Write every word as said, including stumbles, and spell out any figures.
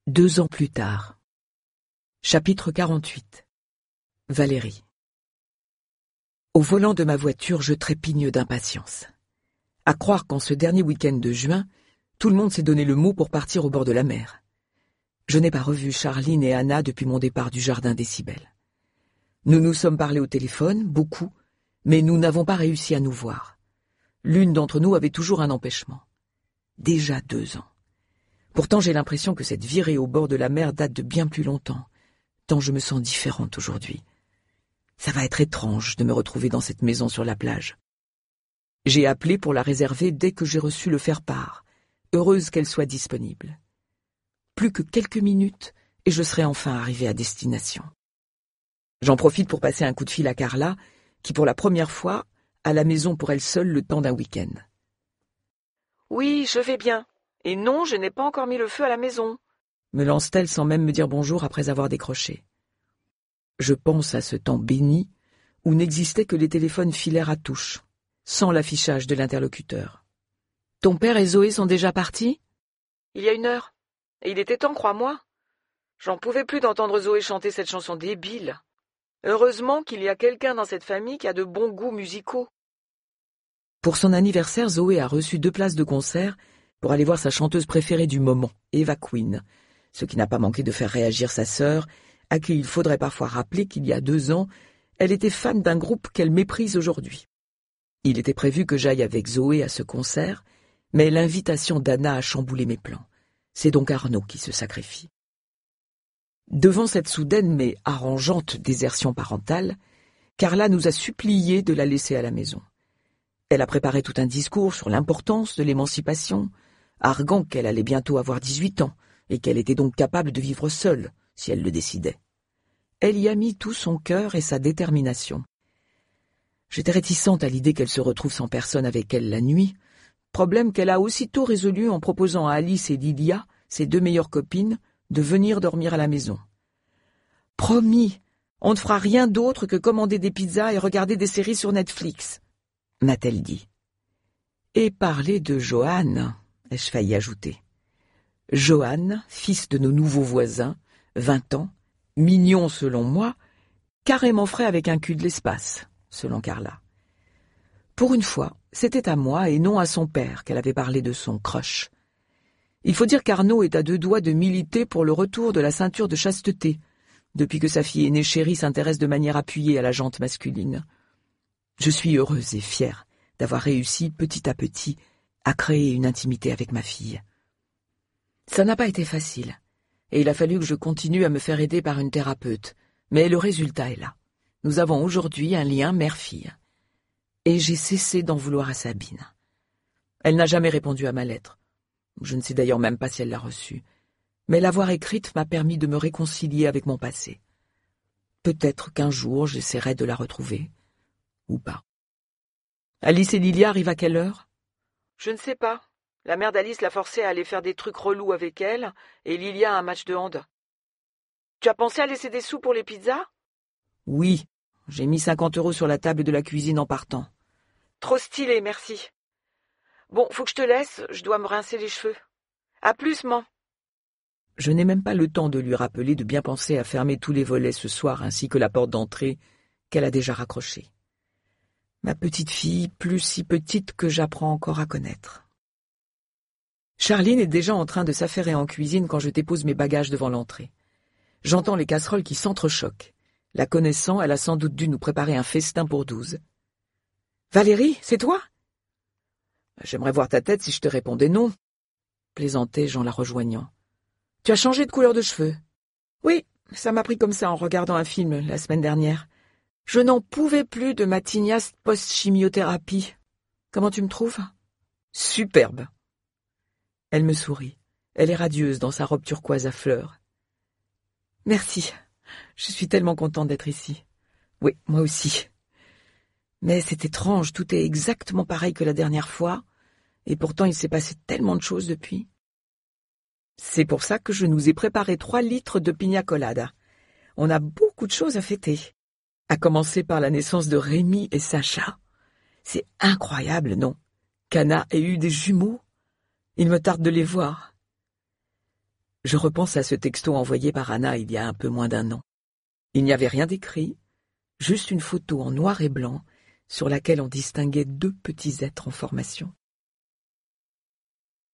Deux ans plus tard. Chapitre quarante-huit. Valérie. Au volant de ma voiture, je trépigne d'impatience. À croire qu'en ce dernier week-end de juin, tout le monde s'est donné le mot pour partir au bord de la mer. Je n'ai pas revu Charline et Anna depuis mon départ du jardin des Cybèles. Nous nous sommes parlé au téléphone, beaucoup, mais nous n'avons pas réussi à nous voir. L'une d'entre nous avait toujours un empêchement. Déjà deux ans. Pourtant, j'ai l'impression que cette virée au bord de la mer date de bien plus longtemps, tant je me sens différente aujourd'hui. Ça va être étrange de me retrouver dans cette maison sur la plage. J'ai appelé pour la réserver dès que j'ai reçu le faire-part, heureuse qu'elle soit disponible. Plus que quelques minutes et je serai enfin arrivée à destination. J'en profite pour passer un coup de fil à Carla, qui pour la première fois a la maison pour elle seule le temps d'un week-end. « Oui, je vais bien. Et non, je n'ai pas encore mis le feu à la maison. » me lance-t-elle sans même me dire bonjour après avoir décroché. Je pense à ce temps béni où n'existaient que les téléphones filaires à touche, sans l'affichage de l'interlocuteur. « Ton père et Zoé sont déjà partis ?»« Il y a une heure. Et il était temps, crois-moi. J'en pouvais plus d'entendre Zoé chanter cette chanson débile. Heureusement qu'il y a quelqu'un dans cette famille qui a de bons goûts musicaux. » Pour son anniversaire, Zoé a reçu deux places de concert pour aller voir sa chanteuse préférée du moment, Eva Queen, ce qui n'a pas manqué de faire réagir sa sœur, à qui il faudrait parfois rappeler qu'il y a deux ans, elle était fan d'un groupe qu'elle méprise aujourd'hui. Il était prévu que j'aille avec Zoé à ce concert, mais l'invitation d'Anna a chamboulé mes plans. C'est donc Arnaud qui se sacrifie. Devant cette soudaine mais arrangeante désertion parentale, Carla nous a supplié de la laisser à la maison. Elle a préparé tout un discours sur l'importance de l'émancipation, arguant qu'elle allait bientôt avoir dix-huit ans et qu'elle était donc capable de vivre seule, si elle le décidait. Elle y a mis tout son cœur et sa détermination. J'étais réticente à l'idée qu'elle se retrouve sans personne avec elle la nuit, problème qu'elle a aussitôt résolu en proposant à Alice et Lilia, ses deux meilleures copines, de venir dormir à la maison. « Promis, on ne fera rien d'autre que commander des pizzas et regarder des séries sur Netflix », m'a-t-elle dit. Et parler de Johan, ai-je failli ajouter. Johan, fils de nos nouveaux voisins, vingt ans, mignon selon moi, carrément frais avec un cul de l'espace, selon Carla. Pour une fois, c'était à moi et non à son père qu'elle avait parlé de son crush. Il faut dire qu'Arnaud est à deux doigts de militer pour le retour de la ceinture de chasteté, depuis que sa fille aînée chérie s'intéresse de manière appuyée à la jante masculine. Je suis heureuse et fière d'avoir réussi petit à petit à créer une intimité avec ma fille. Ça n'a pas été facile, et il a fallu que je continue à me faire aider par une thérapeute, mais le résultat est là. Nous avons aujourd'hui un lien mère-fille. Et j'ai cessé d'en vouloir à Sabine. Elle n'a jamais répondu à ma lettre. Je ne sais d'ailleurs même pas si elle l'a reçue, mais l'avoir écrite m'a permis de me réconcilier avec mon passé. Peut-être qu'un jour j'essaierai de la retrouver, ou pas. Alice et Lilia arrivent à quelle heure ? Je ne sais pas. La mère d'Alice l'a forcée à aller faire des trucs relous avec elle, et Lilia a un match de hand. Tu as pensé à laisser des sous pour les pizzas ? Oui, j'ai mis cinquante euros sur la table de la cuisine en partant. Trop stylé, merci. Bon, faut que je te laisse, je dois me rincer les cheveux. À plus, maman. Je n'ai même pas le temps de lui rappeler de bien penser à fermer tous les volets ce soir ainsi que la porte d'entrée qu'elle a déjà raccrochée. Ma petite fille, plus si petite que j'apprends encore à connaître. Charline est déjà en train de s'affairer en cuisine quand je dépose mes bagages devant l'entrée. J'entends les casseroles qui s'entrechoquent. La connaissant, elle a sans doute dû nous préparer un festin pour douze. « Valérie, c'est toi ?»« J'aimerais voir ta tête si je te répondais non, » plaisantais-je en la rejoignant. « Tu as changé de couleur de cheveux ?»« Oui, ça m'a pris comme ça en regardant un film la semaine dernière. Je n'en pouvais plus de ma tignasse post-chimiothérapie. Comment tu me trouves ?»« Superbe !» Elle me sourit. Elle est radieuse dans sa robe turquoise à fleurs. « Merci. Je suis tellement contente d'être ici. »« Oui, moi aussi. » Mais c'est étrange, tout est exactement pareil que la dernière fois, et pourtant il s'est passé tellement de choses depuis. C'est pour ça que je nous ai préparé trois litres de pina colada. On a beaucoup de choses à fêter, à commencer par la naissance de Rémi et Sacha. C'est incroyable, non? Qu'Anna ait eu des jumeaux. Il me tarde de les voir. Je repense à ce texto envoyé par Anna il y a un peu moins d'un an. Il n'y avait rien d'écrit, juste une photo en noir et blanc sur laquelle on distinguait deux petits êtres en formation.